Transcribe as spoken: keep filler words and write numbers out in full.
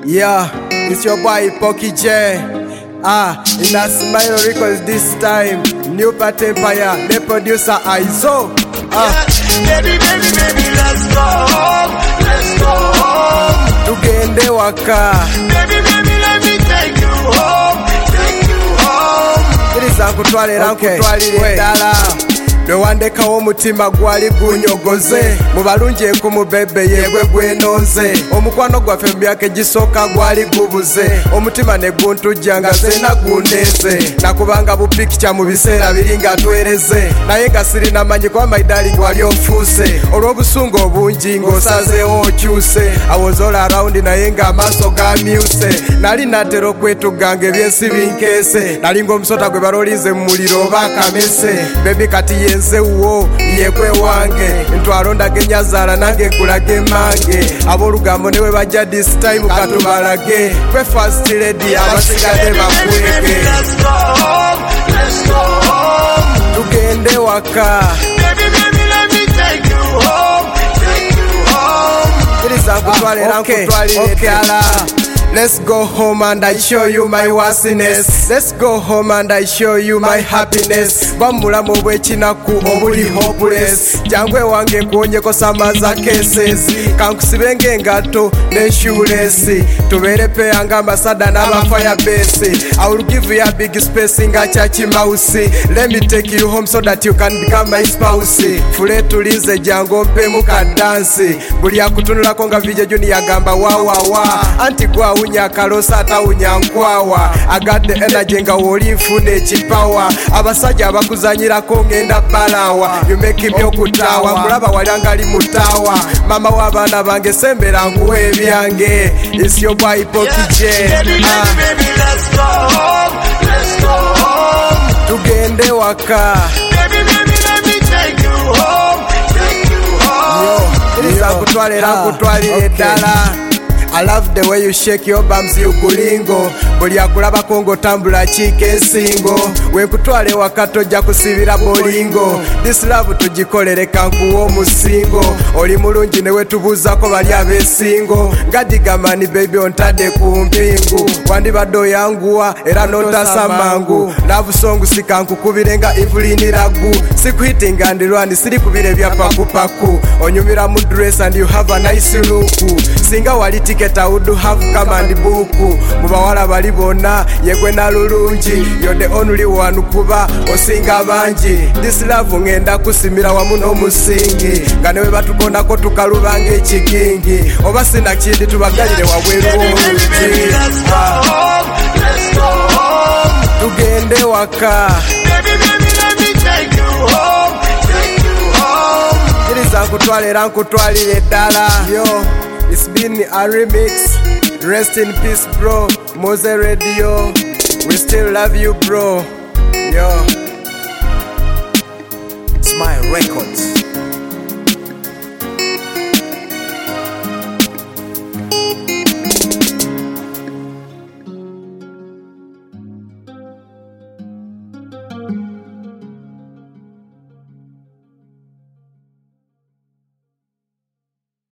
Yeah, it's your boy Pocky J. Ah, in a Smile Records this time. New Part Empire, the producer Izo. Ah, yeah, baby, baby, baby, let's go home, let's go home. Tugende waka. Baby, baby, let me take you home, take you home. It is Uncle Twali, Uncle Twali, Dala. Lwewandekawo omutima gwali gunyogoze mu balungi enku mu bebe yegwe gwenonze omukwano gwaffe mu myaka egisooka gwali gubuze omutima ne guntujja nga zena gundeeze nakubanga bupikica mu biseera biri nga twereze naye nga sirina manyi kuba maidali gwali ofuuse olw'obusungu obungi ng'osazeewo okyuse I was all around naye ng'amaaso gamyuse nali natera okwetuganga ebyensi binkeese nali ng'omusota gwe balolize mu muliro oba akamese bebi kati ye nze wo yekwe wange ntwalo ndagenyazaala nange nkulage mange ab'olugambo ne bwe bajja this time katubalage kwe first lady abasigadde bakwege tugende waka iriza nkutwalira nkutwalire ddala. Let's go home and I show you my worthiness. Let's go home and I show you my happiness. Bamulamu obw'ekinaku obuli hopeless. Jangwe wange nkuonyeko samaza cases. Kankusibe ng'engato n'enshuulesi. Tubeere peya ng'amasada n'aba firebase. I will give you a big space nga chachi mouse. Let me take you home so that you can become my spouse. Fule tulize jango mpemu kadansi. Buli akutunulako nga Vijay Junior yagamba wa wa wa. Anti gwa unya kalosa ata unya nkwawa I got the energy nga woli nfuna ekipawa abasajja abakuzanyirako ngenda balawa you make me okutawa mulaba walyanga ali mutawa mama w'abaana bange sembera nkuwa ebyange it's your boy Pocky J. Tugende waka iriza nkutwalira nkutwalire ddala. I love the way you shake your bums you gulingo buli akulabako ng'otambula kiika ensingo wenkutwale waka tojja kusibira bolingo this love tugikolere kankuwa omusingo oli mulungi ne wetubuuzako bali abeesingo ngadigamani baby ontadde ku mpingu wandibadde oyanguwa era n'otasa mangu love song sikankukubire nga Evelyn Ragu sikuhitinga ndirwani siri kubire bya pakupaku onyumira mu dress and you have a nice look singa wali ticket I would have come and book mu bawala bali bonna yegwe nalulungi you're the only one kuba osinga bangi this love ngenda kusimira wamu n'omusingi nga newe batukondako tukalubanga ekigingi oba sina kindi tubagalire wabweru olungi tugende waka iriza nkutwalira nkutwalire ddala. Yo, it's been a remix. Rest in peace, bro. Mose Radio. We still love you, bro. Yo. Smile Records.